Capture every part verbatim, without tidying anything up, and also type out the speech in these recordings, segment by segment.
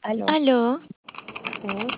Aló. Aló, Sí,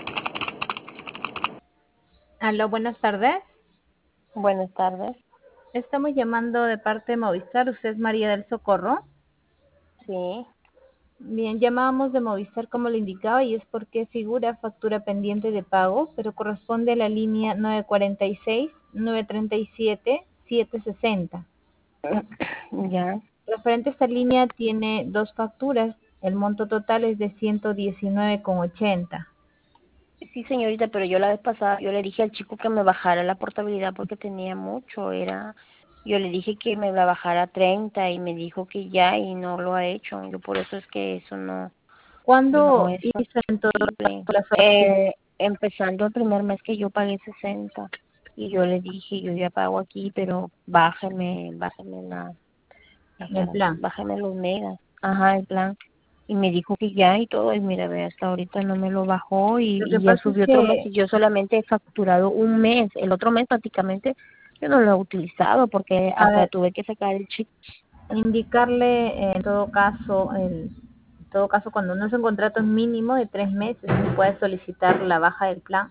Aló, buenas tardes. buenas tardes. Estamos llamando de parte de Movistar. ¿Usted es María del Socorro? Sí. Bien, llamábamos de Movistar como le indicaba y es porque figura factura pendiente de pago, pero corresponde a la línea nueve cuatro seis, nueve tres siete, siete seis cero. Ya. Referente a esta línea tiene dos facturas. El monto total es de ciento diecinueve con ochenta. Sí, señorita, pero yo la vez pasada, yo le dije al chico que me bajara la portabilidad porque tenía mucho, era, yo le dije que me la bajara a treinta y me dijo que ya y no lo ha hecho. Yo por eso es que eso no, no ¿Cuándo es hizo en todo factible. caso la solicitud? Eh, empezando el primer mes que yo pagué sesenta y yo le dije, yo ya pago aquí, pero bájame, bájame la, del la, plan? bájame los megas. Ajá, el plan. Y me dijo que ya y todo, y mira, ve, hasta ahorita no me lo bajó y, Lo que y ya pasa es subió otro mes que, y yo solamente he facturado un mes. El otro mes prácticamente yo no lo he utilizado porque a hasta ver, tuve que sacar el chip. indicarle eh, en todo caso el en todo caso cuando no es un contrato mínimo de tres meses se puede solicitar la baja del plan.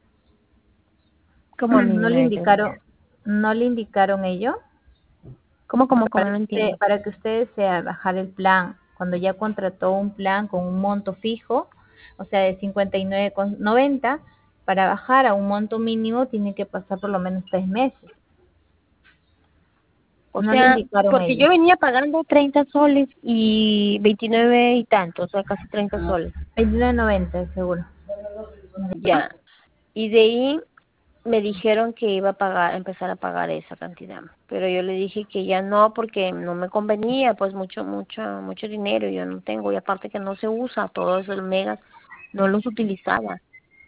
Como No mínimo le de tres meses. indicaron no le indicaron ello ¿Cómo, cómo, cómo? para No que usted, entiendo. para que usted desea bajar el plan cuando ya contrató un plan con un monto fijo, o sea de cincuenta y nueve con noventa, para bajar a un monto mínimo tiene que pasar por lo menos tres meses. O No le sea, indicaron porque ello. yo venía pagando treinta soles y veintinueve y tanto, o sea, casi treinta soles. veintinueve noventa seguro. Ya. Y de ahí me dijeron que iba a pagar, empezar a pagar esa cantidad, pero yo le dije que ya no porque no me convenía, pues mucho, mucho, mucho dinero yo no tengo y aparte que no se usa, todos esos megas no los utilizaba,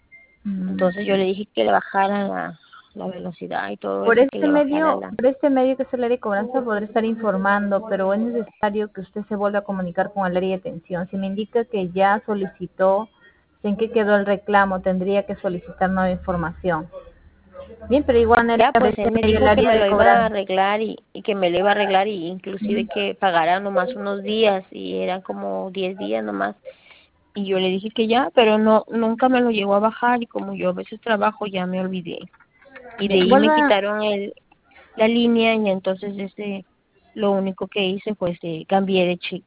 Mm. entonces yo le dije que le bajara la, la velocidad y todo Por eso, que este le bajara medio, la. por este medio que es el área de cobranza podré estar informando, pero es necesario que usted se vuelva a comunicar con el área de atención. Si me indica que ya solicitó, en qué quedó el reclamo, tendría que solicitar nueva información. Bien, pero igual manera Ya, por pues él este me medio el dijo que área me de lo iba a cobranza. arreglar y, y que me lo iba a arreglar y inclusive que pagara nomás unos días y eran como diez días nomás. Y yo le dije que ya, pero no, nunca me lo llegó a bajar y como yo a veces trabajo ya me olvidé. Y de Bien, ahí me vuelva, quitaron el, la línea y entonces este, lo único que hice fue este, cambié de chip.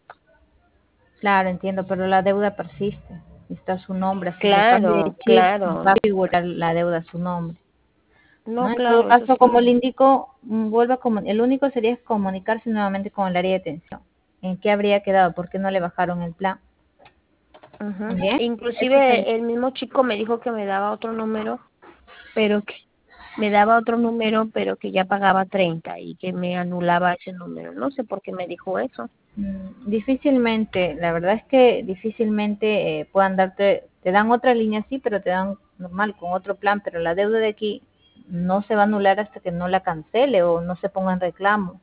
claro, entiendo, pero la deuda persiste. Está su nombre, así se cambia de Claro, chip, va claro. a figurar la deuda a su nombre. ¿No? No, En todo claro, eso caso, como sí. le indico, mm, vuelva a comu- el único sería comunicarse nuevamente con el área de atención. ¿En qué habría quedado? ¿Por qué no le bajaron el plan? Ujú. Bien, eso sería. Inclusive el mismo chico me dijo que me daba otro número, pero que me daba otro número, pero que ya pagaba treinta y que me anulaba ese número. No sé por qué me dijo eso. Mm, Difícilmente, la verdad es que difícilmente eh, puedan darte, te dan otra línea sí, pero te dan normal con otro plan, pero la deuda de aquí no se va a anular hasta que no la cancele o no se ponga en reclamo.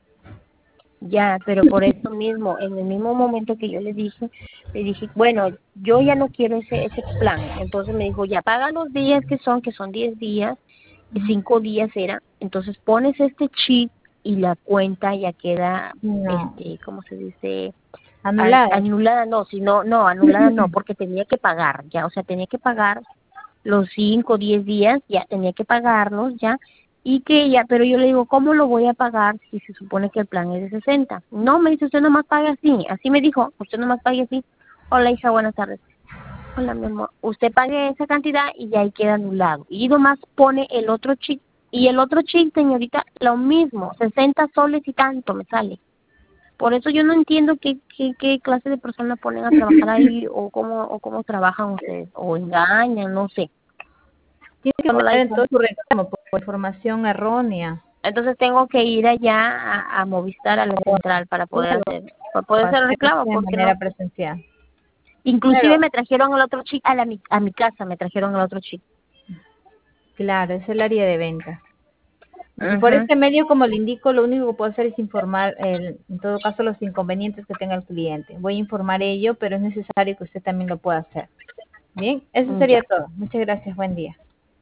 Ya, pero por eso mismo, en el mismo momento que yo le dije, le dije, bueno, yo ya no quiero ese ese plan. Entonces me dijo, ya paga los días que son, que son diez días, y cinco días era. Entonces pones este chip y la cuenta ya queda, No, este, ¿cómo se dice? An- anulada. anulada no, sino, no, anulada no, porque tenía que pagar, ya, o sea, tenía que pagar los cinco, diez días, ya tenía que pagarlos, ya, y que ya, pero yo le digo, ¿cómo lo voy a pagar si se supone que el plan es de sesenta? No, me dice, usted nomás paga así, así me dijo, usted nomás pague así. Hola, hija, buenas tardes. Hola, mi amor, usted pague esa cantidad y ya ahí queda anulado. Y nomás pone el otro chip, y el otro chip, señorita, lo mismo, sesenta soles y tanto me sale. Por eso yo no entiendo qué, qué, qué clase de personas ponen a trabajar ahí o cómo, o cómo trabajan ustedes, o engañan, no sé. Tiene que Hola, poner en hija. todo su reclamo por información errónea. Entonces tengo que ir allá a, a Movistar, a la central, para poder Claro, hacer, para poder hacer el hacerse reclamo, de porque no. manera presencial. Inclusive Claro, me trajeron el otro chip a, la, mi- a mi casa, me trajeron el otro chip. claro, es el área de ventas. Por Ajá. este medio, como le indico, lo único que puedo hacer es informar, el, en todo caso, los inconvenientes que tenga el cliente. Voy a informar ello, pero es necesario que usted también lo pueda hacer. Bien, eso Ya. sería todo. Muchas gracias. Buen día.